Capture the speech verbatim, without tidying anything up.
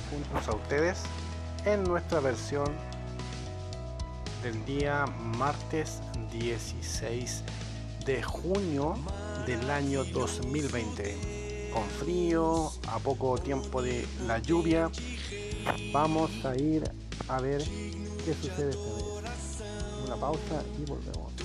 juntos a ustedes en nuestra versión del día martes dieciséis de junio del año dos mil veinte. Con frío, a poco tiempo de la lluvia, vamos a ir a ver qué sucede esta vez. Una pausa y volvemos.